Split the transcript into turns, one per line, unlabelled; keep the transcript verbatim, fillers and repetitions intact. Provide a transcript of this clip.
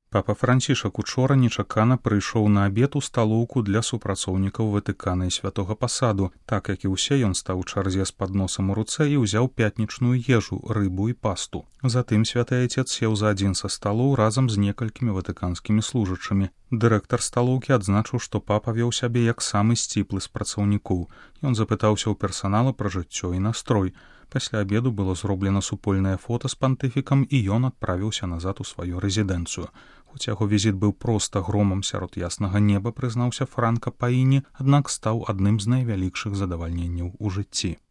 Папа Францішак учора нечакана прыйшоў на абед у сталоўку для супрацоўнікаў Ватыкана і святога пасаду. Так як і ўсе, ён стаў у чарзе з падносам у руцэ і ўзяў пятнічную ежу, рыбу і пасту. Затым святы айцец сеў за адзін са сталоў разам з некалькімі ватыканскімі служачымі. Дырэктар сталоўкі адзначыў, што папа вёў сябе як самы сціплы з працаўнікоў. Ён запытаўся ў персаналу пра жыццё і настрой. Пасля абеду было зроблена супольнае фота з пантыфікам, і ён адправіўся назад у сваю рэзідэнцыю. Хоць яго візіт быў проста громам сярод яснага неба, прызнаўся Франка Паіні, аднак стаў адным з найвялікшых задавальненняў у жыцці.